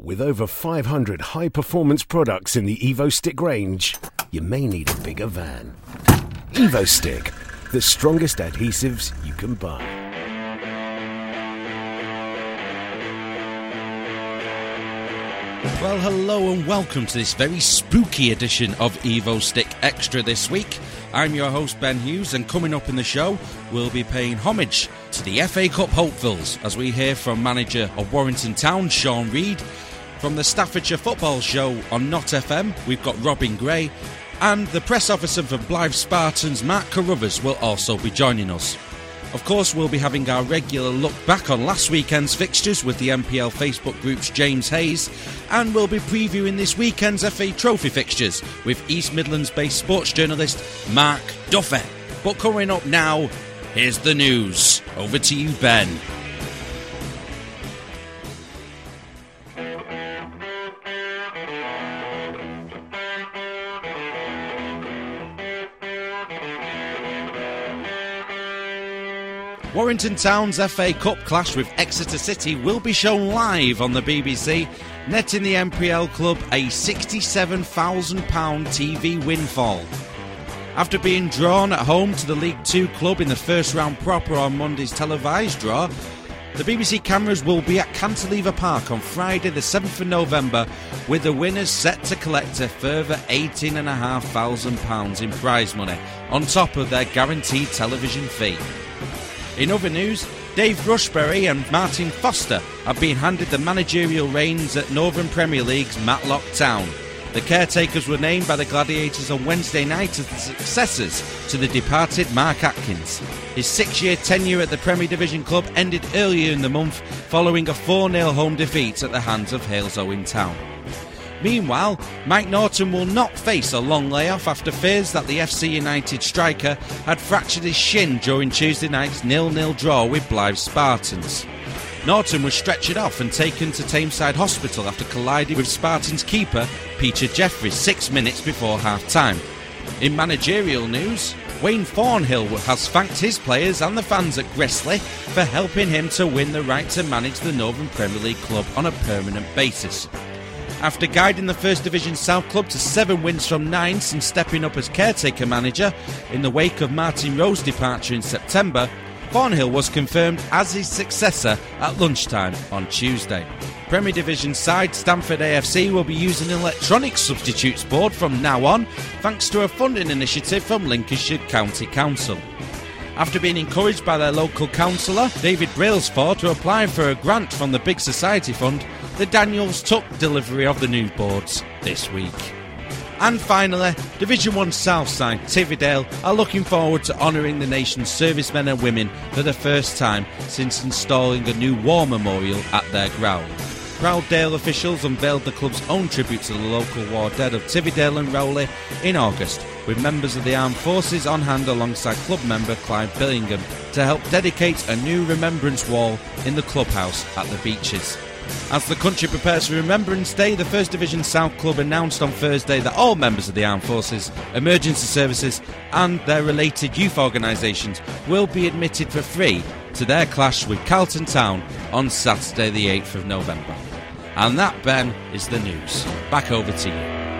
With over 500 high-performance products in the EvoStick range, you may need a bigger van. EvoStick, the strongest adhesives you can buy. Well, hello and welcome to this very spooky edition of EvoStick Extra this week. I'm your host, Ben Hughes, and coming up in the show, we'll be paying homage to the FA Cup hopefuls as we hear from manager of Warrington Town, Sean Reid. From the Staffordshire Football Show on Not FM, we've got Robin Gray, and the press officer for Blythe Spartans, Mark Carruthers, will also be joining us. Of course, we'll be having our regular look back on last weekend's fixtures with the NPL Facebook group's James Hayes, and we'll be previewing this weekend's FA Trophy fixtures with East Midlands-based sports journalist Mark Duffy. But coming up now, here's the news. Over to you, Ben. Warrington Town's FA Cup clash with Exeter City will be shown live on the BBC, netting the NPL club a £67,000 TV windfall. After being drawn at home to the League Two club in the first round proper on Monday's televised draw, the BBC cameras will be at Cantilever Park on Friday the 7th of November, with the winners set to collect a further £18,500 in prize money, on top of their guaranteed television fee. In other news, Dave Rushbury and Martin Foster have been handed the managerial reins at Northern Premier League's Matlock Town. The caretakers were named by the Gladiators on Wednesday night as the successors to the departed Mark Atkins. His 6-year tenure at the Premier Division club ended earlier in the month following a 4-0 home defeat at the hands of Halesowen Town. Meanwhile, Mike Norton will not face a long layoff after fears that the FC United striker had fractured his shin during Tuesday night's 0-0 draw with Blythe Spartans. Norton was stretchered off and taken to Tameside Hospital after colliding with Spartans keeper Peter Jeffries 6 minutes before half-time. In managerial news, Wayne Thornhill has thanked his players and the fans at Gresley for helping him to win the right to manage the Northern Premier League club on a permanent basis. After guiding the First Division South club to 7 wins from 9 since stepping up as caretaker manager in the wake of Martin Rowe's departure in September, Thornhill was confirmed as his successor at lunchtime on Tuesday. Premier Division side Stamford AFC will be using an electronic substitutes board from now on, thanks to a funding initiative from Lincolnshire County Council. After being encouraged by their local councillor, David Brailsford, to apply for a grant from the Big Society Fund, the Daniels took delivery of the new boards this week. And finally, Division 1 Southside Tividale are looking forward to honouring the nation's servicemen and women for the first time since installing a new war memorial at their ground. Proudale officials unveiled the club's own tribute to the local war dead of Tividale and Rowley in August, with members of the armed forces on hand alongside club member Clive Billingham to help dedicate a new remembrance wall in the clubhouse at the Beaches. As the country prepares for Remembrance Day, the First Division South Club announced on Thursday that all members of the armed forces, emergency services and their related youth organisations will be admitted for free to their clash with Carlton Town on Saturday the 8th of November. And that, Ben, is the news. Back over to you.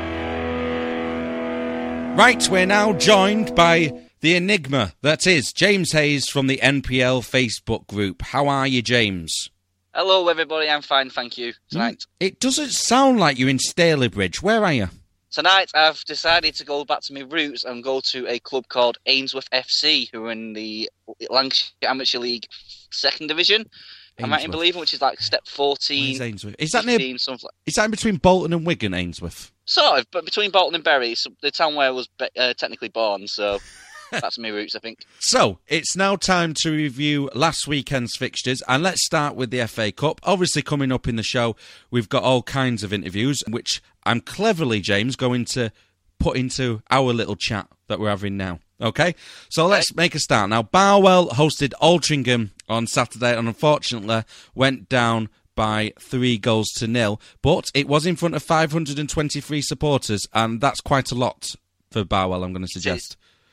Right, we're now joined by the enigma that is James Hayes from the NPL Facebook group. How are you, James? Hello, everybody. I'm fine, thank you. Tonight. It doesn't sound like you're in Stalybridge. Where are you? Tonight, I've decided to go back to my roots and go to a club called Ainsworth FC, who are in the Lancashire Amateur League 2nd Division. I'm right in believing, which is like step 14. Where's Ainsworth? Is that 15, something like. Is that in between Bolton and Wigan, Ainsworth? Sort of, but between Bolton and Bury, so the town where I was technically born, so that's my roots, I think. So, it's now time to review last weekend's fixtures, and let's start with the FA Cup. Obviously, coming up in the show, we've got all kinds of interviews, which I'm cleverly, James, going to put into our little chat that we're having now. Okay? So let's make a start. Now, Barwell hosted Altrincham on Saturday and unfortunately went down by 3-0, but it was in front of 523 supporters, and that's quite a lot for Barwell, I'm going to suggest.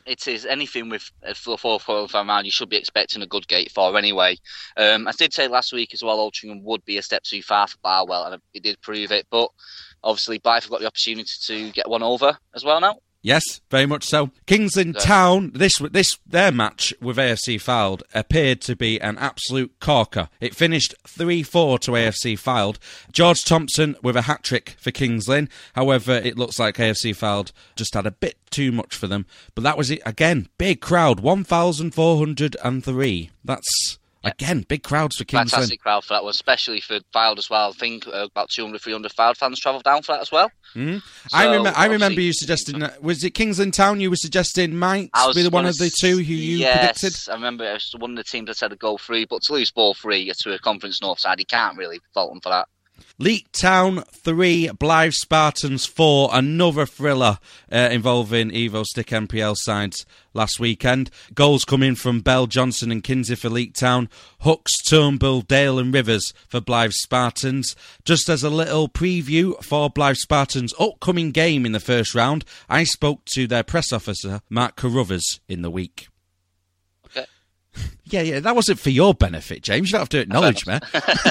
it is anything with a 4-4 round. You should be expecting a good gate for anyway. I did say last week as well, Altrincham would be a step too far for Barwell, and it did prove it. But obviously, Blythe got the opportunity to get one over as well now. Yes, very much so. Kings Lynn Town, their match with AFC Fylde appeared to be an absolute corker. It finished 3-4 to AFC Fylde. George Thompson with a hat-trick for Kings Lynn. However, it looks like AFC Fylde just had a bit too much for them. But that was it again. Big crowd, 1,403. That's... Again, big crowds for Kings Lynn. Fantastic crowd for that one, especially for Fylde as well. I think about 200, 300 Fylde fans travelled down for that as well. Mm-hmm. So, I remember you suggesting, was it Kings Lynn Town you were suggesting might be one of the two who you predicted? Yes, I remember it was one of the teams that said to go 3, but to lose ball 3 to a Conference North side, you can't really fault them for that. Leek Town 3, Blythe Spartans 4, another thriller involving Evo Stick NPL sides last weekend. Goals coming from Bell, Johnson and Kinsey for Leek Town, Hooks, Turnbull, Dale and Rivers for Blythe Spartans. Just as a little preview for Blythe Spartans' upcoming game in the first round, I spoke to their press officer, Mark Carruthers, in the week. Okay. Yeah, that wasn't for your benefit, James. You don't have to acknowledge me.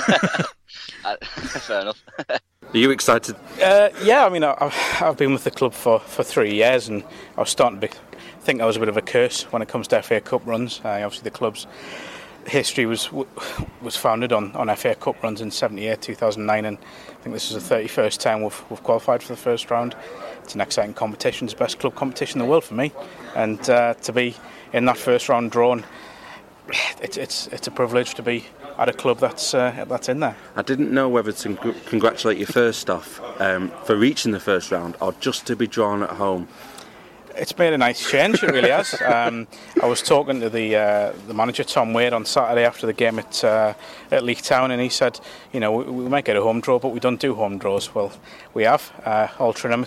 Fair enough. Are you excited? Yeah, I mean, I've been with the club for 3 years, and I was starting to think I was a bit of a curse when it comes to FA Cup runs. Obviously, the club's history was founded on FA Cup runs in 78, 2009, and I think this is the 31st time we've qualified for the first round. It's an exciting competition. It's the best club competition in the world for me, and to be in that first round drawn, it's a privilege to be at a club that's in there. I didn't know whether to congratulate you first off for reaching the first round or just to be drawn at home. It's made a nice change, it really has. I was talking to the manager, Tom Wade, on Saturday after the game at Leek Town, and he said, we might get a home draw, but we don't do home draws. Well, we have. Altrincham,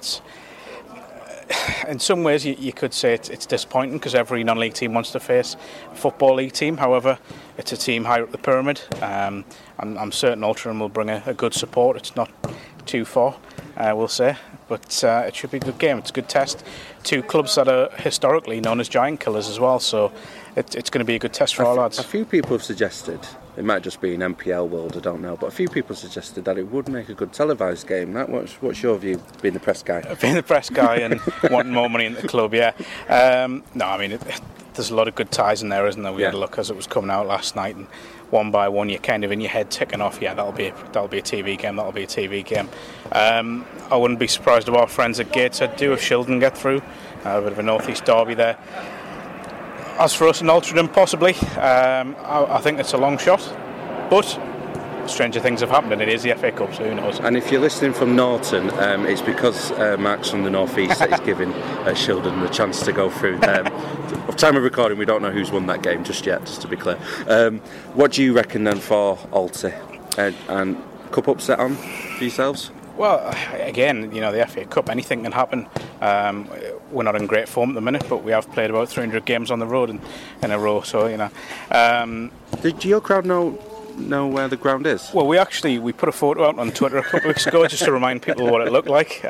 in some ways you could say it's disappointing because every non-league team wants to face a football league team. However, it's a team higher up the pyramid. I'm certain Altrincham will bring a good support. It's not too far, we'll say, but it should be a good game. It's a good test. 2 clubs that are historically known as giant killers as well, so it's going to be a good test for our lads. A few people have suggested, it might just be an NPL world, I don't know, but a few people suggested that it would make a good televised game. What's your view, being the press guy? Being the press guy and wanting more money in the club, yeah. No, I mean, there's a lot of good ties in there, isn't there? We had a look as it was coming out last night, and one by one you're kind of in your head ticking off, that'll be a TV game, that'll be a TV game. I wouldn't be surprised if our friends at Gateshead do if Shildon get through. A bit of a North East derby there. As for us in Altrincham, possibly, I think it's a long shot, but stranger things have happened, and it is the FA Cup, so who knows. And if you're listening from Norton, it's because Mark's from the North East that he's giving Shildon the chance to go through. Time of recording, we don't know who's won that game just yet, just to be clear. What do you reckon then for Alty? And cup upset on for yourselves? Well, again, the FA Cup, anything can happen. We're not in great form at the minute, but we have played about 300 games on the road in a row, so, Did your crowd know where the ground is? Well, we put a photo out on Twitter a couple of weeks ago just to remind people what it looked like.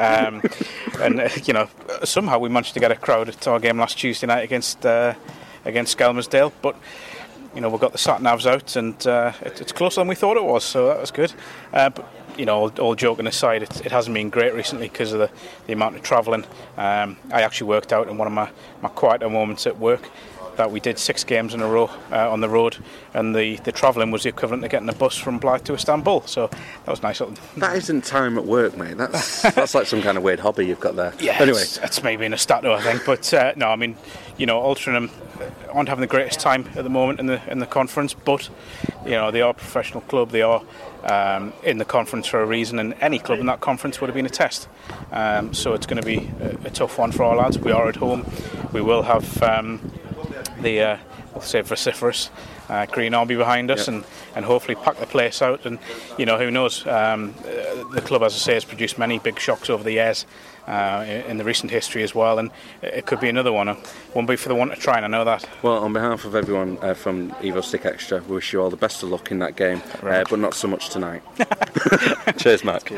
Somehow we managed to get a crowd at our game last Tuesday night against Skelmersdale, but we've got the sat-navs out, and it's closer than we thought it was, so that was good. But all joking aside, it hasn't been great recently because of the amount of travelling. I actually worked out in one of my quieter moments at work that we did 6 games in a row on the road, and the travelling was the equivalent to getting a bus from Blythe to Istanbul, so that was nice. That isn't time at work, mate. That's like some kind of weird hobby you've got there. Yeah, anyway, it's maybe in a stato, I think, but no, I mean, Altrincham aren't having the greatest time at the moment in the conference, but they are a professional club. They are in the conference for a reason, and any club in that conference would have been a test. So it's going to be a tough one for our lads. We are at home. We will have the we'll say vociferous Green Army behind us, and hopefully pack the place out. And who knows? The club, as I say, has produced many big shocks over the years. In the recent history as well, and it could be another one. It won't be for the one to try, and I know that. Well, on behalf of everyone from Evo Stick Extra, we wish you all the best of luck in that game, but not so much tonight. Cheers, Mark. Cheers.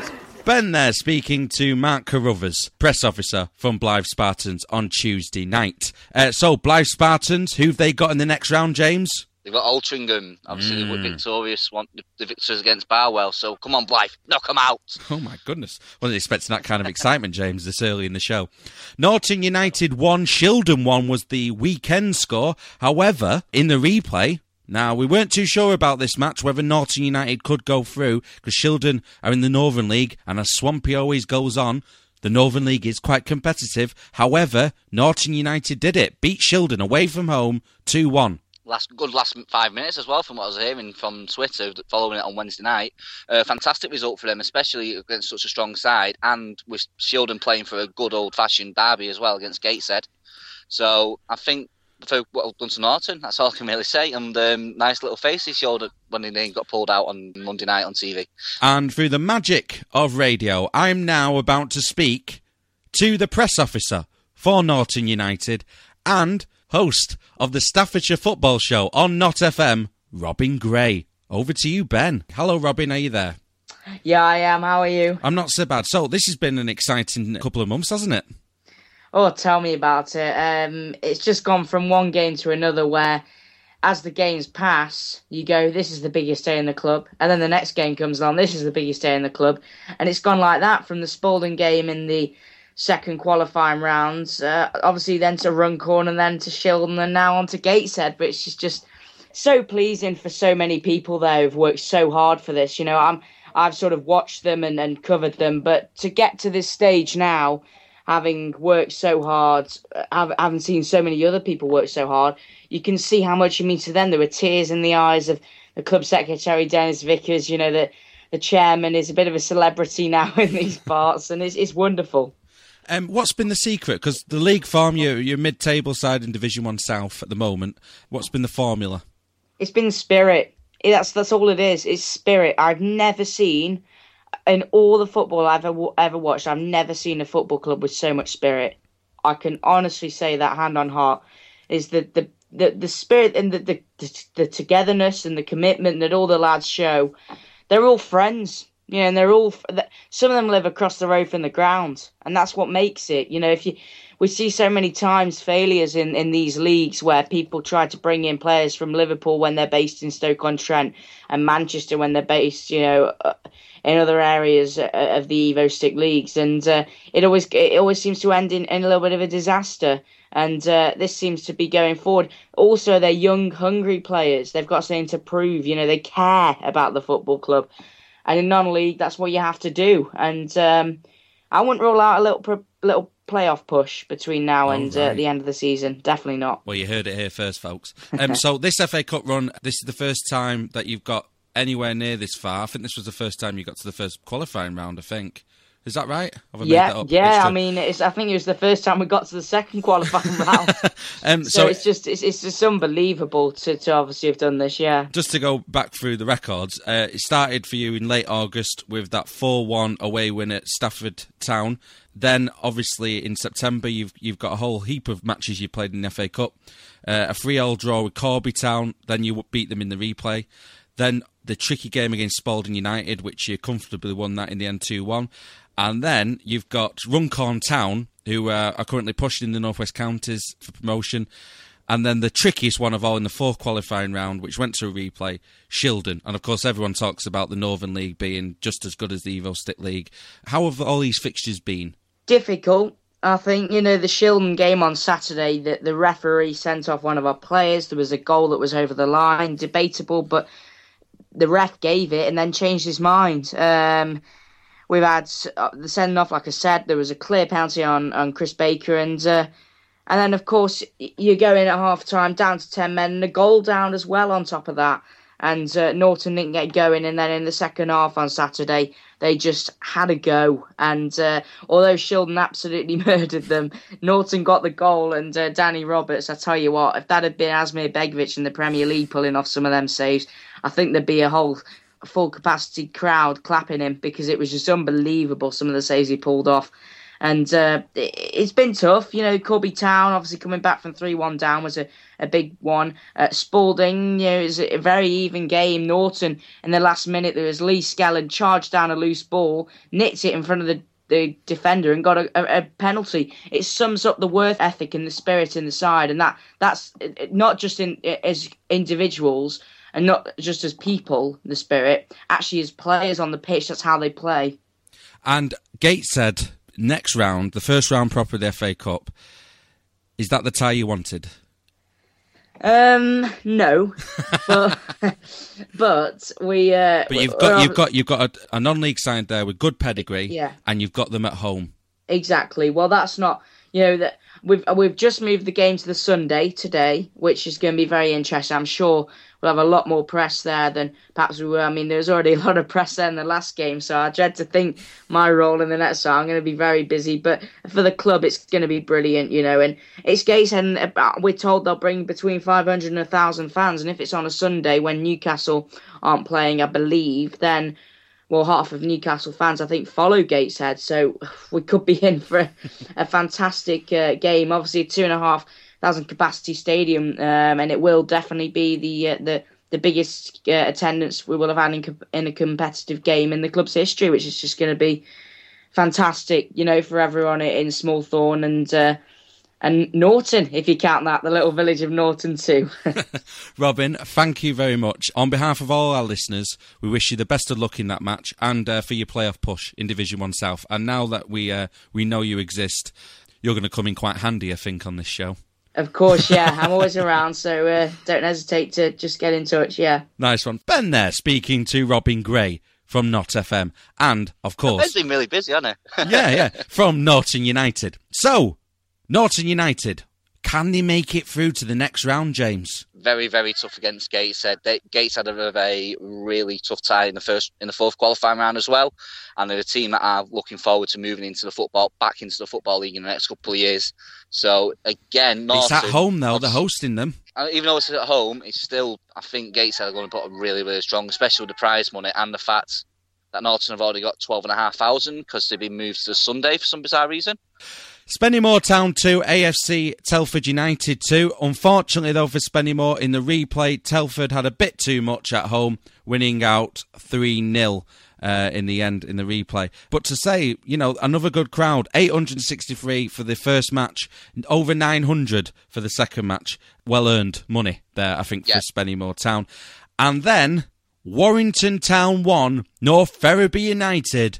Ben there speaking to Mark Carruthers, press officer from Blythe Spartans on Tuesday night. So, Blythe Spartans, who've they got in the next round, James? They've got Altrincham. Obviously, they were victorious. The victors against Barwell. So, come on, Blythe, knock them out. Oh, my goodness. Wasn't expecting that kind of excitement, James, this early in the show. Norton United 1, Shildon 1 was the weekend score. However, in the replay, now, we weren't too sure about this match, whether Norton United could go through, because Shildon are in the Northern League, and as Swampy always goes on, the Northern League is quite competitive. However, Norton United did it, beat Shildon away from home 2-1. Last 5 minutes as well, from what I was hearing from Twitter, following it on Wednesday night. Fantastic result for them, especially against such a strong side, and with Shildon playing for a good old-fashioned derby as well against Gateshead. So, I think for what done to Norton, that's all I can really say. And nice little face he showed when he got pulled out on Monday night on TV. And through the magic of radio, I'm now about to speak to the press officer for Norton United and host of the Staffordshire Football Show on Not FM, Robin Gray. Over to you, Ben. Hello, Robin. Are you there? Yeah, I am. How are you? I'm not so bad. So, this has been an exciting couple of months, hasn't it? Oh, tell me about it. It's just gone from one game to another where, as the games pass, you go, this is the biggest day in the club. And then the next game comes along, this is the biggest day in the club. And it's gone like that from the Spalding game in the second qualifying rounds, obviously then to Runcorn and then to Shildon and now on to Gateshead. But it's just so pleasing for so many people there who've worked so hard for this. You know, I've sort of watched them and covered them. But to get to this stage now, having worked so hard, having seen so many other people work so hard, you can see how much it means to them. There were tears in the eyes of the club secretary, Dennis Vickers. You know, the chairman is a bit of a celebrity now in these parts, and it's wonderful. What's been the secret? Because the league form, you're mid-table side in Division 1 South at the moment. What's been the formula? It's been spirit. That's all it is. It's spirit. I've never seen... In all the football I've ever watched, I've never seen a football club with so much spirit. I can honestly say that, hand on heart, is the spirit and the togetherness and the commitment that all the lads show. They're all friends, you know, and they're all. Some of them live across the road from the ground, and that's what makes it. You know, we see so many times failures in these leagues where people try to bring in players from Liverpool when they're based in Stoke-on-Trent and Manchester when they're based, you know, in other areas of the Evo Stick leagues, and it always seems to end in a little bit of a disaster. And this seems to be going forward. Also, they're young, hungry players. They've got something to prove. You know, they care about the football club, and in non-league, that's what you have to do. And I wouldn't rule out a little playoff push between now and the end of the season. Definitely not. Well, you heard it here first, folks. So this FA Cup run, this is the first time that you've got anywhere near this far. I think this was the first time you got to the first qualifying round, I think. Is that right? Yeah. I mean, I think it was the first time we got to the second qualifying round. So it's just unbelievable to obviously have done this. Yeah. Just to go back through the records, it started for you in late August with that 4-1 away win at Stafford Town. Then, obviously, in September, you've got a whole heap of matches you played in the FA Cup. A 3-3 draw with Corby Town. Then you beat them in the replay. Then the tricky game against Spalding United, which you comfortably won that in the end 2-1. And then you've got Runcorn Town, who are currently pushing in the North West Counties for promotion. And then the trickiest one of all in the fourth qualifying round, which went to a replay, Shildon. And of course, everyone talks about the Northern League being just as good as the Evo Stick League. How have all these fixtures been? Difficult. I think, you know, the Shildon game on Saturday, the referee sent off one of our players. There was a goal that was over the line, debatable, but the ref gave it and then changed his mind. We've had the sending off, like I said. There was a clear penalty on Chris Baker, and then of course you go in at half time down to 10 men and a goal down as well on top of that. And Norton didn't get going, and then in the second half on Saturday they just had a go. And although Shildon absolutely murdered them, Norton got the goal, and Danny Roberts, I tell you what, if that had been Asmir Begovic in the Premier League pulling off some of them saves, I think there'd be a whole full capacity crowd clapping him, because it was just unbelievable, some of the saves he pulled off. And it's been tough. Corby Town, obviously coming back from 3-1 down, was a big one. Spalding, it was a very even game. Norton, in the last minute, there was Lee Skellen charged down a loose ball, nicked it in front of the defender and got a penalty. It sums up the work ethic and the spirit in the side, and that's not just as individuals and not just as people, the spirit, actually as players on the pitch. That's how they play. And Gateshead, next round, the first round proper of the FA Cup, is that the tie you wanted? No, but we. But you've got a non-league side there with good pedigree, yeah, and you've got them at home. Exactly. Well, that's not. That we've just moved the game to the Sunday today, which is going to be very interesting. I'm sure we'll have a lot more press there than perhaps we were. I mean, there was already a lot of press there in the last game, so I dread to think my role in the next one. I'm going to be very busy, but for the club, it's going to be brilliant, and it's Gateshead, and we're told they'll bring between 500 and 1,000 fans, and if it's on a Sunday when Newcastle aren't playing, I believe, then, well, half of Newcastle fans, I think, follow Gateshead, so we could be in for a fantastic game. Obviously, a 2,500 capacity stadium, and it will definitely be the biggest attendance we will have had in a competitive game in the club's history, which is just going to be fantastic, for everyone in Smallthorne and Norton, if you count that, the little village of Norton too. Robin, thank you very much. On behalf of all our listeners, we wish you the best of luck in that match and for your playoff push in Division 1 South. And now that we know you exist, you're going to come in quite handy, I think, on this show. Of course, yeah. I'm always around, so don't hesitate to just get in touch, yeah. Nice one. Ben there, speaking to Robin Gray from Not FM. And, of course... Ben's been really busy, hasn't he? yeah, from Norton United. So... Norton United, can they make it through to the next round, James? Very, very tough against Gateshead. Gateshead have a really tough tie in the fourth qualifying round as well, and they're a team that are looking forward to moving back into the Football League in the next couple of years. So again, Norton, it's at home though; they're hosting them. Even though it's at home, it's still. I think Gateshead are going to put a really, really strong, especially with the prize money and the fact that Norton have already got 12,500 because they've been moved to the Sunday for some bizarre reason. Spennymoor Town 2, AFC Telford United 2. Unfortunately, though, for Spennymoor, in the replay, Telford had a bit too much at home, winning out 3-0 in the end in the replay. But to say, another good crowd, 863 for the first match, over 900 for the second match. Well-earned money there, I think, for Spennymoor Town. And then, Warrington Town 1, North Ferriby United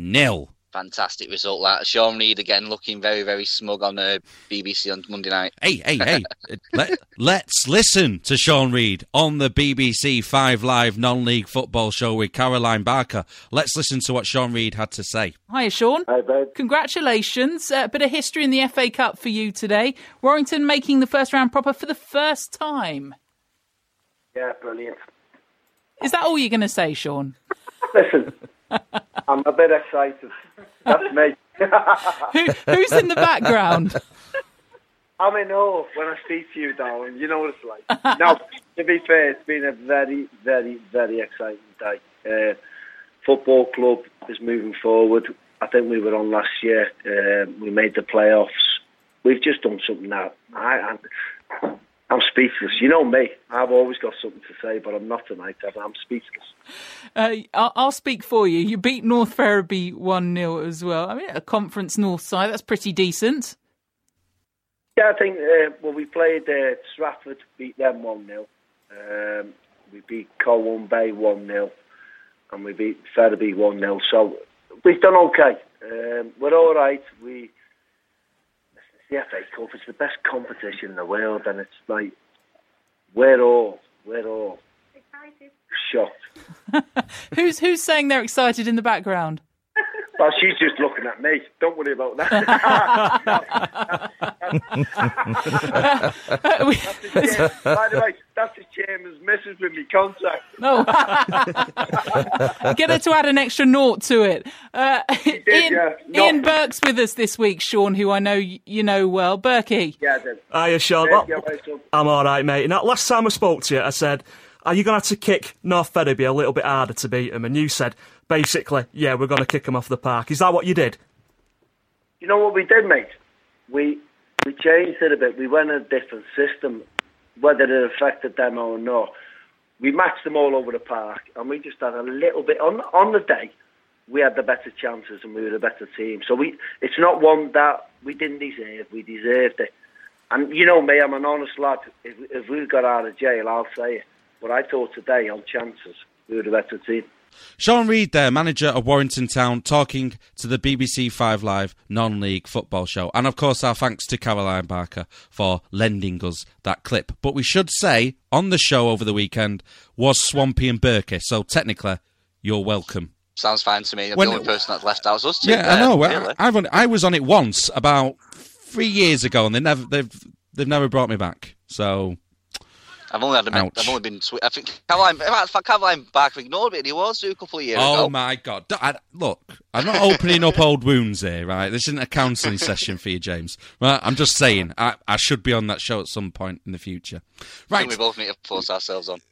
0. Fantastic result, that. Sean Reid again looking very, very smug on the BBC on Monday night. Hey. Let's listen to Sean Reid on the BBC 5 Live non-league football show with Caroline Barker. Let's listen to what Sean Reid had to say. Hi, Sean. Hi, babe. Congratulations. A bit of history in the FA Cup for you today. Warrington making the first round proper for the first time. Yeah, brilliant. Is that all you're going to say, Sean? Listen, I'm a bit excited. That's me. Who's in the background? I'm in awe when I speak to you, darling. You know what it's like. Now, to be fair, it's been a very, very, very exciting day. Football club is moving forward. I think we were on last year. We made the playoffs. We've just done something now. I'm speechless. You know me. I've always got something to say, but I'm not tonight. I'm speechless. I'll speak for you. You beat North Ferriby 1-0 as well. I mean, a Conference North side, that's pretty decent. Yeah, I think, we played Stratford, beat them 1-0. We beat Colwyn Bay 1-0. And we beat Ferriby 1-0. So we've done okay. We're all right. The FA Cup is the best competition in the world, and it's like we're all excited, shocked. Who's saying they're excited in the background? Well, she's just looking at me. Don't worry about that. By the way, that's the chairman's missus with me contact. No. Get her to add an extra naught to it. Ian Burke's with us this week, Sean, who I know you know well. Berkey. Yeah, I did. Hiya, Sean. I'm all right, mate. Now, last time I spoke to you, I said, are you going to have to kick North Ferriby a little bit harder to beat them? And you said, basically, yeah, we're going to kick them off the park. Is that what you did? You know what we did, mate? We changed it a bit. We went a different system, whether it affected them or not. We matched them all over the park, and we just had a little bit on the day. We had the better chances, and we were the better team. So it's not one that we didn't deserve. We deserved it. And you know me, I'm an honest lad. If we got out of jail, I'll say it. But I thought today, on chances, we were the better team. Sean Reid there, manager of Warrington Town, talking to the BBC 5 Live non-league football show. And of course, our thanks to Caroline Barker for lending us that clip. But we should say, on the show over the weekend was Swampy and Berkey. So technically, you're welcome. Sounds fine to me. The only person that's left out was us two. Yeah, I know. Really. I was on it once about 3 years ago, and they've never brought me back. So I've only been. I think Caroline Barker ignored me, and he was a couple of years ago. Oh my God! Look, I'm not opening up old wounds here, right? This isn't a counselling session for you, James. Right? I'm just saying I should be on that show at some point in the future. Right? I think we both need to force ourselves on.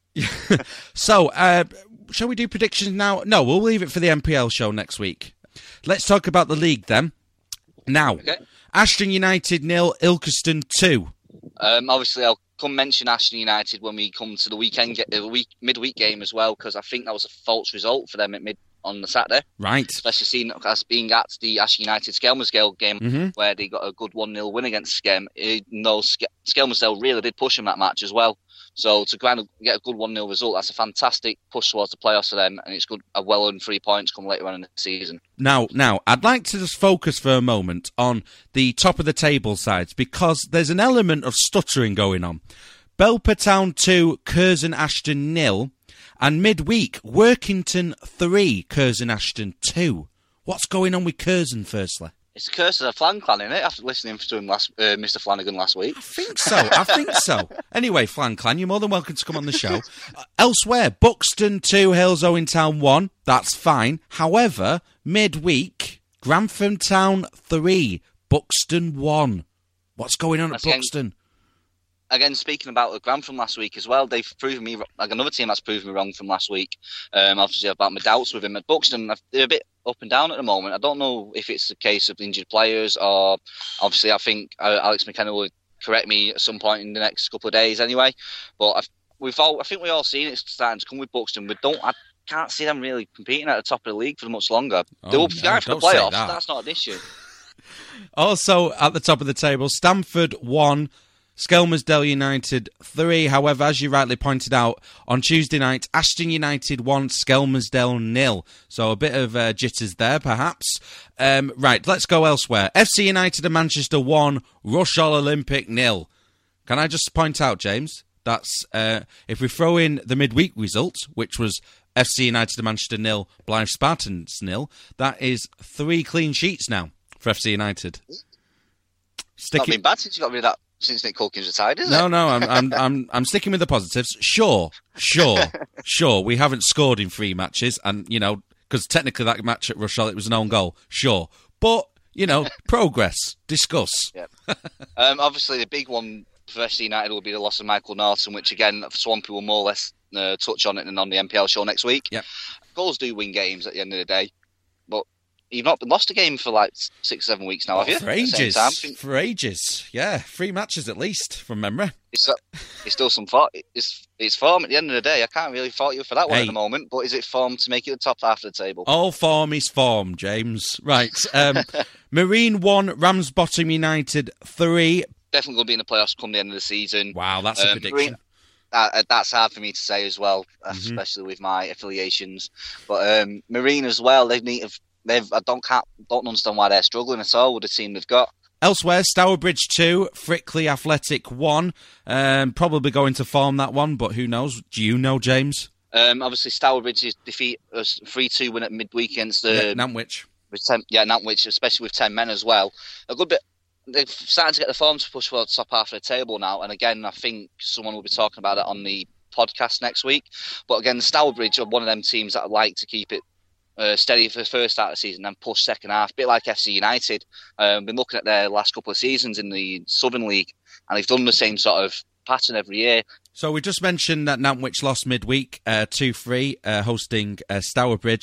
So, shall we do predictions now? No, we'll leave it for the MPL show next week. Let's talk about the league then. Now, okay. Ashton United 0, Ilkeston 2. Obviously, I'll come mention Ashton United when we come to the weekend, midweek game as well, because I think that was a false result for them on the Saturday. Right. Especially seeing us being at the Ashton United Skelmersdale game, where they got a good 1-0 win against Skem. Skelmersdale really did push them that match as well. So to kind of get a good 1-0 result, that's a fantastic push towards the playoffs for them, and it's good, a well-earned 3 points come later on in the season. Now, I'd like to just focus for a moment on the top of the table sides, because there's an element of stuttering going on. Belper Town 2, Curzon Ashton 0, and midweek, Workington 3, Curzon Ashton 2. What's going on with Curzon, firstly? It's the curse of the Flan Clan, isn't it? After listening to him Mr. Flanagan last week. I think so. Anyway, Flan Clan, you're more than welcome to come on the show. Elsewhere, Buxton 2, Hales Owen Town 1. That's fine. However, midweek, Grantham Town 3, Buxton 1. What's going on at Buxton? Again, speaking about the Grantham last week as well, they've proven me, like another team that's proven me wrong from last week. Obviously, about my doubts with him. At Buxton, they're a bit up and down at the moment. I don't know if it's a case of injured players or, obviously, I think Alex McKenna will correct me at some point in the next couple of days anyway. But I think we've all seen it starting to come with Buxton. I can't see them really competing at the top of the league for much longer. They will be going for the playoffs. That's not an issue. Also, at the top of the table, Stamford 1, Skelmersdale United 3. However, as you rightly pointed out, on Tuesday night, Ashton United 1, Skelmersdale 0. So a bit of jitters there, perhaps. Right, let's go elsewhere. FC United and Manchester 1, Rushall Olympic 0. Can I just point out, James, that's if we throw in the midweek result, which was FC United and Manchester 0, Blythe Spartans 0, that is 3 clean sheets now for FC United. Not been bad since you got rid of that. Since Nick Culkin's retired, isn't it? No, I'm sticking with the positives. Sure. We haven't scored in 3 matches, and because technically that match at Rushall, it was an own goal. Sure, but progress. Discuss. Yeah. Obviously, the big one for FC United will be the loss of Michael Norton, which again, Swampy will more or less touch on it and on the MPL show next week. Yeah. Goals do win games at the end of the day, but you've not lost a game for like 6 or 7 weeks now, have you? For ages. Yeah, 3 matches at least, from memory. It's still some form. It's form at the end of the day. I can't really fault you for that one at the moment, but is it form to make it the top half of the table? All form is form, James. Right. Marine 1, Ramsbottom United 3. Definitely going to be in the playoffs come the end of the season. Wow, that's a prediction. That's hard for me to say as well, especially with my affiliations. But Marine as well, I don't understand why they're struggling at all with the team they've got. Elsewhere, Stourbridge 2, Frickley Athletic 1. Probably going to form that one, but who knows? Do you know, James? Obviously, Stourbridge's defeat was 3-2 win at midweek against Nantwich. Nantwich, especially with 10 men as well. A good bit. They're starting to get the form to push for the top half of the table now. And again, I think someone will be talking about it on the podcast next week. But again, Stourbridge are one of them teams that I like to keep it steady for the first half of the season and push second half, a bit like FC United. Been looking at their last couple of seasons in the Southern League, and they've done the same sort of pattern every year. So we just mentioned that Nantwich lost midweek 2-3, hosting Stourbridge.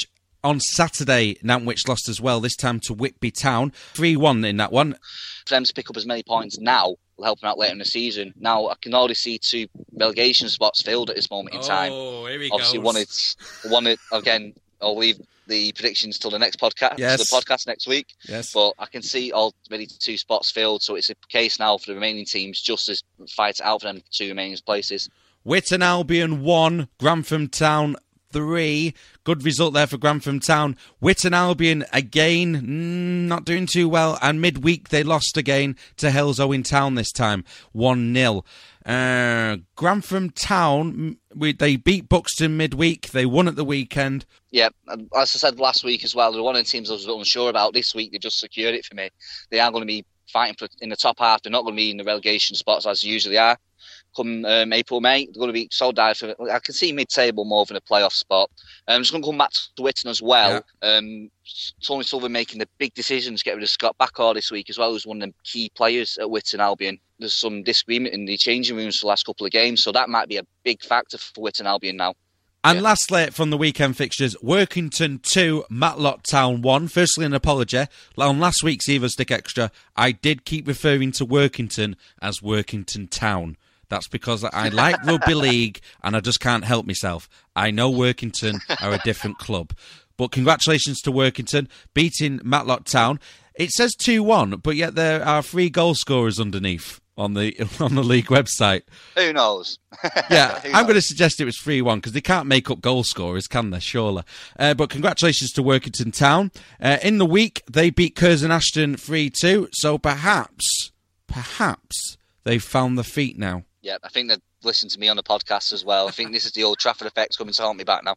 On Saturday, Nantwich lost as well, this time to Whitby Town. 3-1 in that one. For them to pick up as many points now will help them out later in the season. Now, I can already see 2 relegation spots filled at this moment in time. Oh, here he Obviously, goes. wanted again, I'll leave the predictions till the next podcast, yes. to the podcast next week. Yes. But I can see already 2 spots filled, so it's a case now for the remaining teams just to fight it out for them 2 remaining places. Witton Albion 1, Grantham Town 3. Good result there for Grantham Town. Witton Albion again, not doing too well. And midweek they lost again to Hales Owen Town this time, 1-0. Grantham Town, they beat Buxton midweek. They won at the weekend. Yeah, as I said last week as well, they're one of the teams I was unsure about. This week they just secured it for me. They are going to be fighting in the top half. They're not going to be in the relegation spots as they usually are. Come April, May, they're going to be so dire for. I can see mid-table more than a playoff spot. I'm just going to come back to Witton as well. Yeah. Tony Sullivan making the big decision to get rid of Scott Backhaw this week as well, who's one of the key players at Witton Albion. There's some disagreement in the changing rooms for the last couple of games, so that might be a big factor for Witton Albion now. And lastly, from the weekend fixtures, Workington 2, Matlock Town 1. Firstly, an apology. On last week's Evo Stick Extra, I did keep referring to Workington as Workington Town. That's because I like rugby league and I just can't help myself. I know Workington are a different club. But congratulations to Workington, beating Matlock Town. It says 2-1, but yet there are 3 goal scorers underneath on the league website. Who knows? Yeah, I'm going to suggest it was 3-1 because they can't make up goal scorers, can they? Surely. But congratulations to Workington Town. In the week, they beat Curzon Ashton 3-2, so perhaps they've found their feet now. Yeah, I think they've listened to me on the podcast as well. I think this is the old Trafford effect coming to haunt me back now.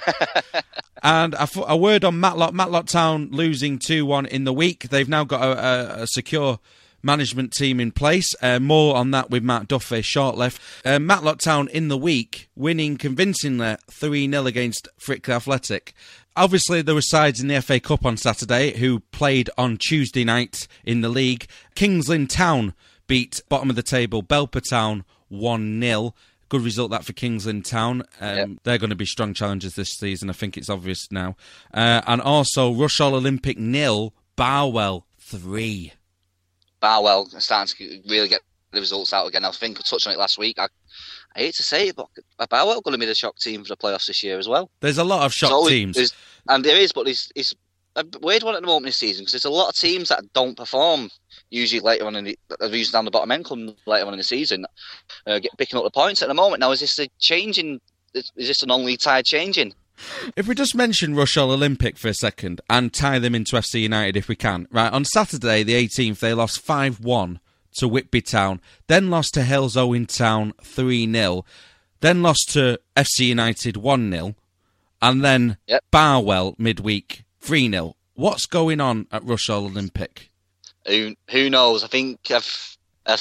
And a word on Matlock. Matlock Town losing 2-1 in the week. They've now got a secure management team in place. More on that with Matt Duffy shortly. Matlock Town in the week winning convincingly 3-0 against Frickley Athletic. Obviously, there were sides in the FA Cup on Saturday who played on Tuesday night in the league. Kings Lynn Town beat bottom of the table Belper Town 1-0. Good result that for Kings Lynn Town. They're going to be strong challengers this season. I think it's obvious now. And also Rushall Olympic 0, Barwell 3. Barwell starting to really get the results out again. I think I touched on it last week. I hate to say it, but Barwell going to be the shock team for the playoffs this year as well. There's a lot of shock teams. And there is, but it's a weird one at the moment this season because there's a lot of teams that don't perform usually later on usually down the bottom end come later on in the season, picking up the points at the moment. Now, is this a changing? Is this a non-league tide changing? If we just mention Rushall Olympic for a second and tie them into FC United if we can. Right, on Saturday the 18th they lost 5-1 to Whitby Town, then lost to Hales Owen Town 3-0, then lost to FC United 1-0, and then Barwell midweek 3-0. What's going on at Rushall Olympic? Who knows? I think as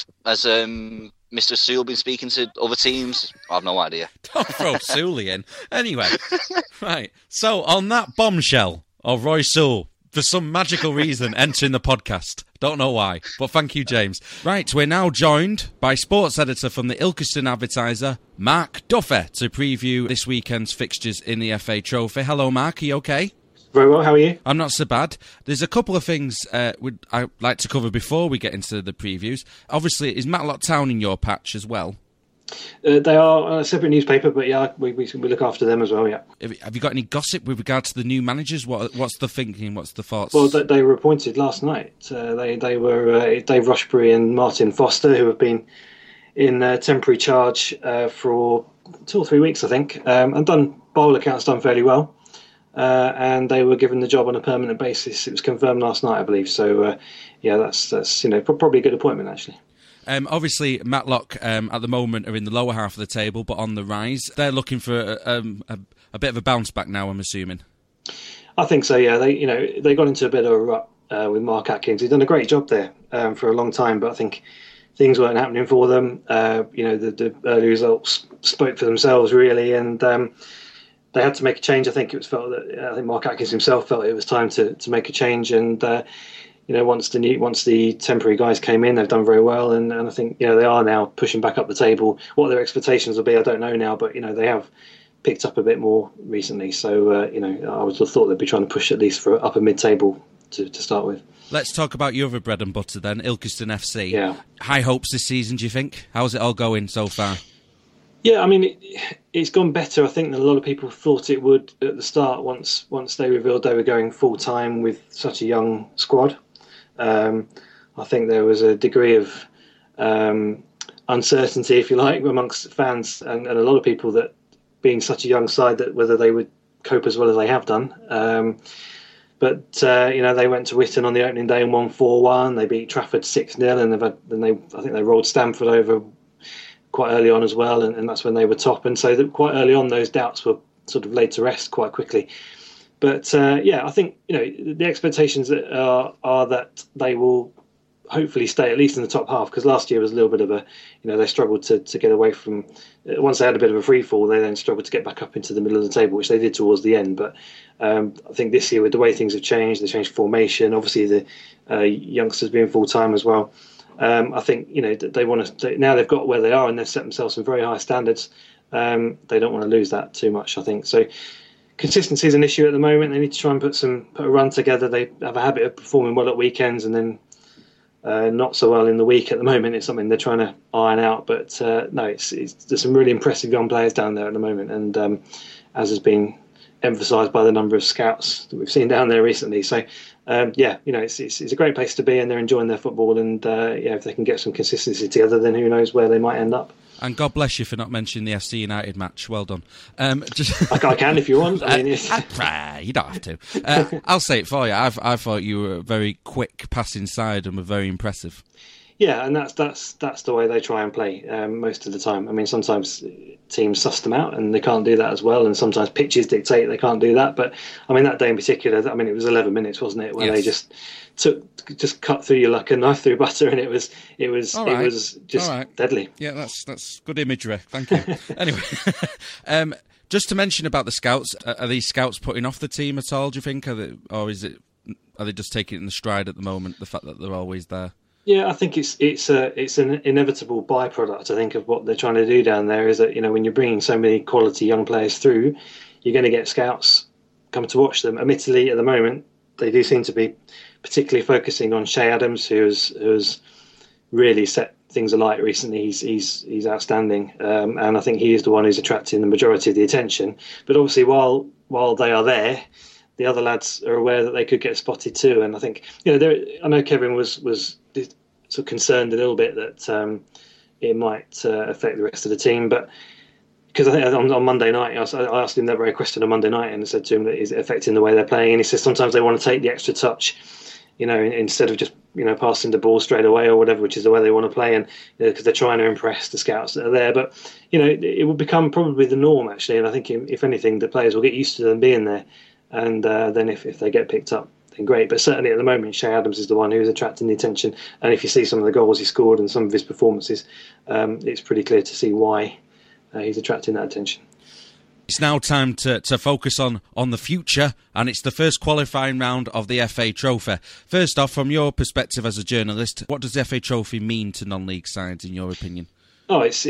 Mr. Sewell been speaking to other teams, I have no idea. Don't throw Sewell in. Anyway, right. So on that bombshell of Roy Sewell, for some magical reason, entering the podcast. Don't know why, but thank you, James. Right, we're now joined by sports editor from the Ilkeston Advertiser, Mark Duffy, to preview this weekend's fixtures in the FA Trophy. Hello, Mark. Are you okay? Very well, how are you? I'm not so bad. There's a couple of things I'd like to cover before we get into the previews. Obviously, is Matlock Town in your patch as well? They are a separate newspaper, but yeah, we look after them as well, yeah. Have you got any gossip with regard to the new managers? What's the thinking? What's the thoughts? Well, they were appointed last night. They were Dave Rushbury and Martin Foster, who have been in temporary charge for 2 or 3 weeks, I think, and by all accounts done fairly well. And they were given the job on a permanent basis. It was confirmed last night, I believe. So, that's probably a good appointment, actually. Obviously, Matlock at the moment are in the lower half of the table, but on the rise. They're looking for a bit of a bounce back now, I'm assuming. I think so. Yeah, they got into a bit of a rut with Mark Atkins. He's done a great job there for a long time, but I think things weren't happening for them. The early results spoke for themselves, really, and they had to make a change. I think Mark Atkins himself felt it was time to make a change, and once the temporary guys came in, they've done very well, and I think they are now pushing back up the table. What their expectations will be, I don't know now, but they picked up a bit more recently. So I would have thought they'd be trying to push at least for upper mid-table to start with. Let's talk about your other bread and butter then, Ilkeston FC. Yeah. High hopes this season, do you think? How's it all going so far? Yeah, I mean, it's gone better, I think, than a lot of people thought it would at the start once they revealed they were going full-time with such a young squad. I think there was a degree of uncertainty, if you like, amongst fans and a lot of people that being such a young side that whether they would cope as well as they have done. But they went to Witton on the opening day and won 4-1. They beat Trafford 6-0, and I think they rolled Stamford over quite early on as well, and that's when they were top. And so quite early on, those doubts were sort of laid to rest quite quickly. But I think the expectations are that they will hopefully stay at least in the top half, because last year was a little bit of they struggled to get away from, once they had a bit of a free fall, they then struggled to get back up into the middle of the table, which they did towards the end. But I think this year, with the way things have changed, they changed formation, obviously the youngsters being full-time as well. I think they want to, now they've got where they are and they've set themselves some very high standards. They don't want to lose that too much, I think. So consistency is an issue at the moment. They need to try and put a run together. They have a habit of performing well at weekends and then not so well in the week. At the moment, it's something they're trying to iron out. But there's some really impressive young players down there at the moment, and as has been emphasised by the number of scouts that we've seen down there recently. So it's a great place to be, and they're enjoying their football. And if they can get some consistency together, then who knows where they might end up. And God bless you for not mentioning the FC United match. Well done. I can if you want. I mean, you don't have to. I'll say it for you. I thought you were a very quick passing side and were very impressive. Yeah, and that's the way they try and play most of the time. I mean, sometimes teams suss them out and they can't do that as well, and sometimes pitches dictate they can't do that. But I mean, that day in particular, it was 11 minutes, wasn't it, where they just cut through you like a knife through butter, and it was just deadly. Yeah, that's good imagery. Thank you. Anyway, just to mention about the scouts, are these scouts putting off the team at all? Do you think, are they just taking it in the stride at the moment? The fact that they're always there. Yeah, I think it's an inevitable byproduct, I think, of what they're trying to do down there, is that, when you're bringing so many quality young players through, you're going to get scouts coming to watch them. Admittedly, at the moment, they do seem to be particularly focusing on Shay Adams, who's really set things alight recently. He's outstanding, and I think he is the one who's attracting the majority of the attention. But obviously, while they are there, the other lads are aware that they could get spotted too. And I think, I know Kevin was sort of concerned a little bit that it might affect the rest of the team, but because I think on Monday night, I asked him that very question on Monday night, and I said to him that is it affecting the way they're playing, and he says sometimes they want to take the extra touch, instead of just passing the ball straight away or whatever, which is the way they want to play, and because they're trying to impress the scouts that are there. But it will become probably the norm, actually, and I think if anything, the players will get used to them being there. And then if they get picked up, then great. But certainly at the moment, Shay Adams is the one who's attracting the attention. And if you see some of the goals he scored and some of his performances, it's pretty clear to see why he's attracting that attention. It's now time to focus on the future, and it's the first qualifying round of the FA Trophy. First off, from your perspective as a journalist, what does the FA Trophy mean to non-league sides, in your opinion? Oh, it's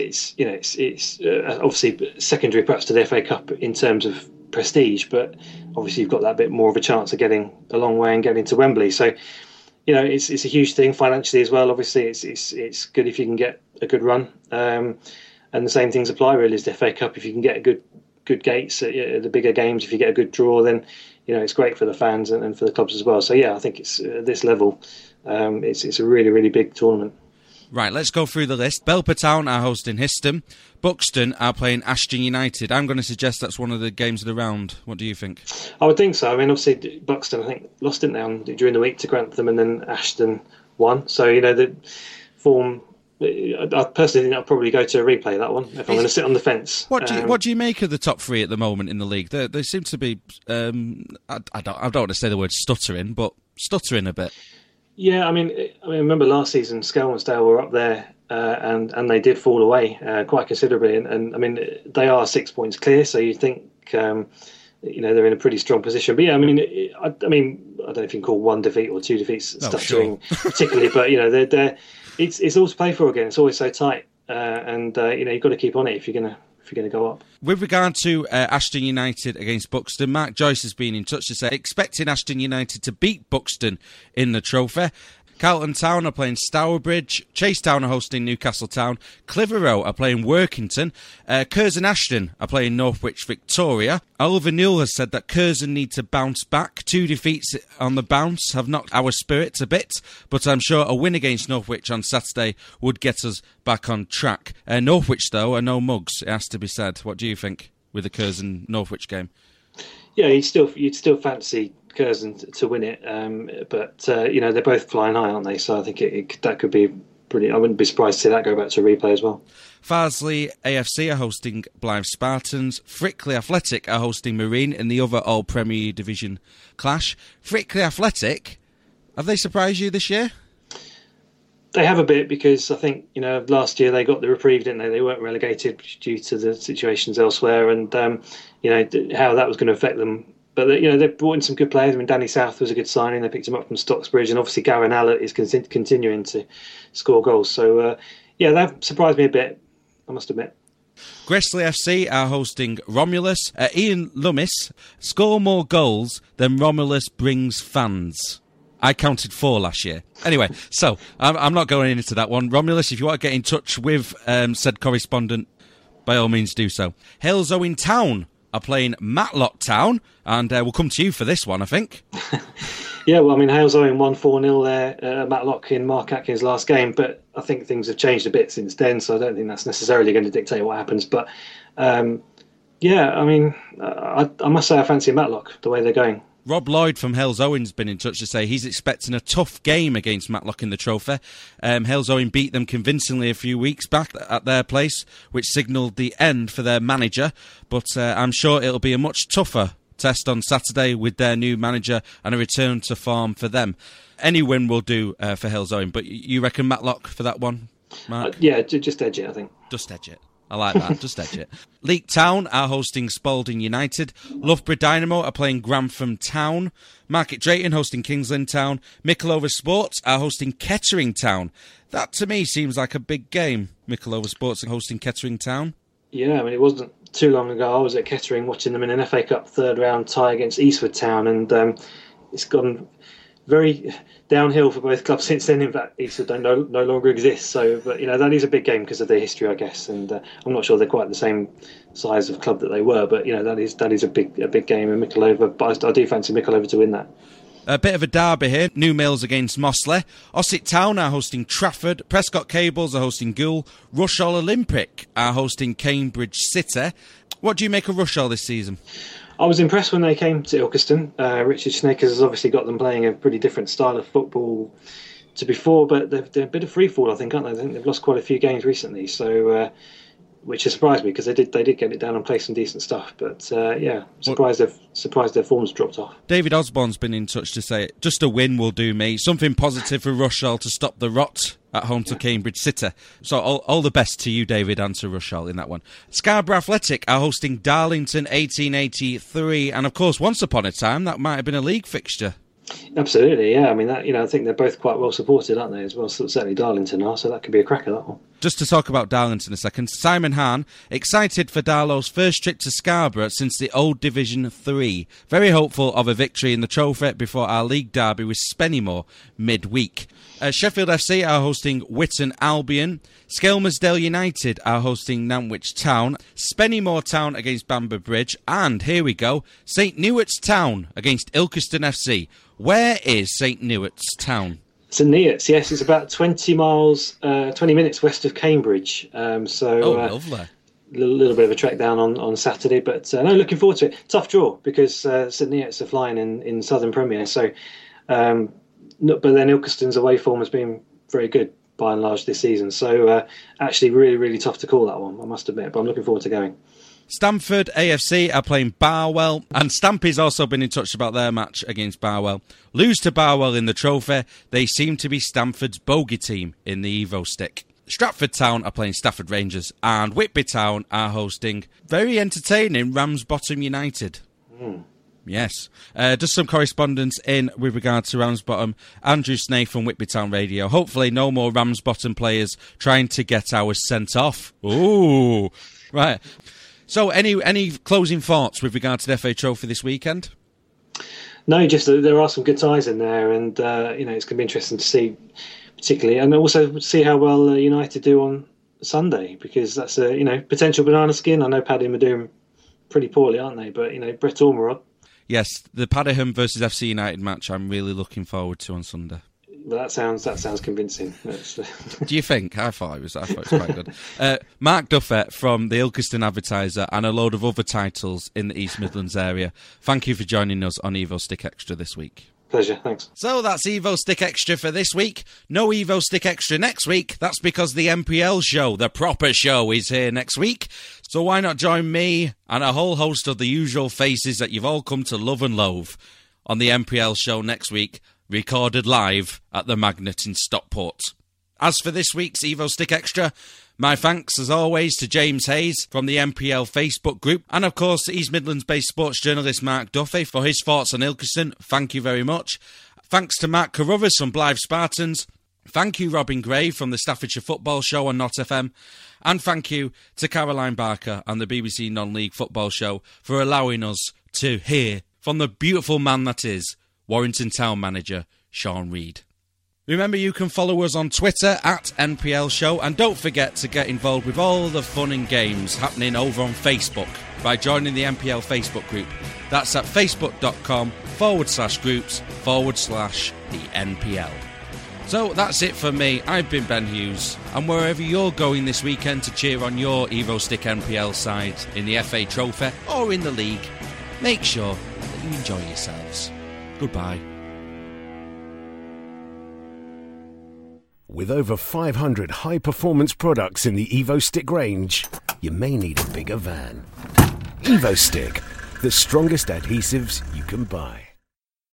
obviously secondary perhaps to the FA Cup in terms of prestige, but obviously you've got that bit more of a chance of getting a long way and getting to Wembley. So, it's a huge thing financially as well. Obviously, it's good if you can get a good run, and the same things apply really as the FA Cup. If you can get a good gates at the bigger games, if you get a good draw, then it's great for the fans and for the clubs as well. So yeah, I think it's at this level, it's a really, really big tournament. Right, let's go through the list. Belper Town are hosting Histon. Buxton are playing Ashton United. I'm going to suggest that's one of the games of the round. What do you think? I would think so. I mean, obviously, Buxton, I think, lost, didn't they, during the week to Grantham, and then Ashton won. So, the form... I personally think I'll probably go to a replay, that one, if I'm going to sit on the fence. What do you make of the top three at the moment in the league? They seem to be... I don't want to say the word stuttering, but stuttering a bit. Yeah, I mean, I remember last season, Skelmersdale were up there, and they did fall away quite considerably. And I mean, they are 6 points clear, so you think they're in a pretty strong position. But yeah, I mean, I don't know if you can call one defeat or two defeats stuttering particularly, but it's all to play for again. It's always so tight, and you've got to keep on it if you're if you're going to go up. With regard to Ashton United against Buxton, Mark Joyce has been in touch to say expecting Ashton United to beat Buxton in the trophy. Carlton Town are playing Stourbridge, Chase Town are hosting Newcastle Town, Clitheroe are playing Workington, Curzon Ashton are playing Northwich Victoria. Oliver Newell has said that Curzon need to bounce back. 2 defeats on the bounce have knocked our spirits a bit, but I'm sure a win against Northwich on Saturday would get us back on track. Northwich, though, are no mugs, it has to be said. What do you think with the Curzon-Northwich game? Yeah, you'd still fancy Curzon to win it, but they're both flying high, aren't they? So I think that could be brilliant. I wouldn't be surprised to see that go back to replay as well. Farsley AFC are hosting Blythe Spartans. Frickley Athletic are hosting Marine in the other All Premier Division clash. Frickley Athletic, have they surprised you this year? They have a bit, because I think last year they got the reprieve, didn't they? They weren't relegated due to the situations elsewhere, and how that was going to affect them. But they've brought in some good players. I mean, Danny South was a good signing. They picked him up from Stocksbridge, and obviously Gavin Allett is continuing to score goals. So they've surprised me a bit, I must admit. Gresley FC are hosting Romulus. Ian Lummis, score more goals than Romulus brings fans. I counted 4 last year. Anyway, so I'm not going into that one. Romulus, if you want to get in touch with said correspondent, by all means do so. Halesowen Town are playing Matlock Town, and we'll come to you for this one, I think. Yeah, well, I mean, Halesowen won 4-0 there at Matlock in Mark Atkins' last game, but I think things have changed a bit since then, so I don't think that's necessarily going to dictate what happens. But, I must say I fancy Matlock, the way they're going. Rob Lloyd from Halesowen's been in touch to say he's expecting a tough game against Matlock in the trophy. Halesowen beat them convincingly a few weeks back at their place, which signalled the end for their manager. But I'm sure it'll be a much tougher test on Saturday with their new manager and a return to form for them. Any win will do for Halesowen, but you reckon Matlock for that one, Mark? Yeah, just edge it, I think. Just edge it. I like that, just edge it. Leek Town are hosting Spalding United. Loughborough Dynamo are playing Grantham Town. Market Drayton hosting Kingsland Town. Mickleover Sports are hosting Kettering Town. That, to me, seems like a big game, Mickleover Sports are hosting Kettering Town. Yeah, I mean, it wasn't too long ago I was at Kettering watching them in an FA Cup third-round tie against Eastwood Town, and it's gone very downhill for both clubs since then. In fact, Eastwood no longer exist. So, but that is a big game because of their history, I guess. And I'm not sure they're quite the same size of club that they were. But that is a big game in Mickleover. But I do fancy Mickleover to win that. A bit of a derby here. New Mills against Mossley. Ossett Town are hosting Trafford. Prescott Cables are hosting Goole. Rushall Olympic are hosting Cambridge City. What do you make of Rushall this season? I was impressed when they came to Ilkeston. Richard Snakers has obviously got them playing a pretty different style of football to before, but they're a bit of free fall, I think, aren't they? I think they've lost quite a few games recently, so which has surprised me because they did get it down and play some decent stuff. But surprised their form's dropped off. David Osborne's been in touch to say just a win will do me. Something positive for Rushall to stop the rot at home to Cambridge City. So all the best to you, David, and to Rushall in that one. Scarborough Athletic are hosting Darlington 1883, and of course, once upon a time that might have been a league fixture. Absolutely, yeah. I mean, I think they're both quite well supported, aren't they? As well, certainly Darlington are. So that could be a cracker, that one. Just to talk about Darlington a second, Simon Hahn excited for Darlow's first trip to Scarborough since the old Division 3. Very hopeful of a victory in the trophy before our league derby with Spennymoor midweek. Sheffield FC are hosting Witton Albion. Skelmersdale United are hosting Nantwich Town. Spennymoor Town against Bamber Bridge. And here we go, St Neots Town against Ilkeston FC. Where is St Neots Town? St Neots, yes, it's about 20 minutes west of Cambridge. Lovely. A little bit of a trek down on Saturday, but looking forward to it. Tough draw because St Neots are flying in Southern Premier, so but then Ilkeston's away form has been very good by and large this season, so actually really, really tough to call that one, I must admit, but I'm looking forward to going. Stamford AFC are playing Barwell, and Stampy's also been in touch about their match against Barwell. Lose to Barwell in the trophy, they seem to be Stamford's bogey team in the Evo Stick. Stratford Town are playing Stafford Rangers, and Whitby Town are hosting very entertaining Ramsbottom United. Yes. Just some correspondence in with regard to Ramsbottom. Andrew Snaith from Whitby Town Radio. Hopefully no more Ramsbottom players trying to get ours sent off. Ooh. Right. So, any closing thoughts with regard to the FA Trophy this weekend? No, just there are some good ties in there, and it's going to be interesting to see, particularly, and also see how well United do on Sunday, because that's a potential banana skin. I know Padiham are doing pretty poorly, aren't they? But Brett Ormer up. Yes, the Padiham versus FC United match I'm really looking forward to on Sunday. Well, that sounds convincing. Do you think? I thought it was quite good. Mark Duffett from the Ilkeston Advertiser and a load of other titles in the East Midlands area. Thank you for joining us on Evo Stick Extra this week. Pleasure, thanks. So that's Evo Stick Extra for this week. No Evo Stick Extra next week. That's because the MPL show, the proper show, is here next week. So why not join me and a whole host of the usual faces that you've all come to love and loathe on the MPL show next week, recorded live at the Magnet in Stockport. As for this week's Evo Stick Extra, my thanks as always to James Hayes from the MPL Facebook group, and of course East Midlands-based sports journalist Mark Duffy for his thoughts on Ilkeston. Thank you very much. Thanks to Mark Carruthers from Blythe Spartans. Thank you Robin Gray from the Staffordshire Football Show on Not FM. And thank you to Caroline Barker and the BBC Non-League Football Show for allowing us to hear from the beautiful man that is Warrington Town manager Sean Reid. Remember, you can follow us on Twitter at NPL Show, and don't forget to get involved with all the fun and games happening over on Facebook by joining the NPL Facebook group. That's at facebook.com/groups/the NPL. So that's it for me. I've been Ben Hughes, and wherever you're going this weekend to cheer on your Evo Stick NPL side in the FA Trophy or in the league, make sure that you enjoy yourselves. Goodbye. With over 500 high-performance products in the Evo Stick range, you may need a bigger van. Evo Stick, the strongest adhesives you can buy.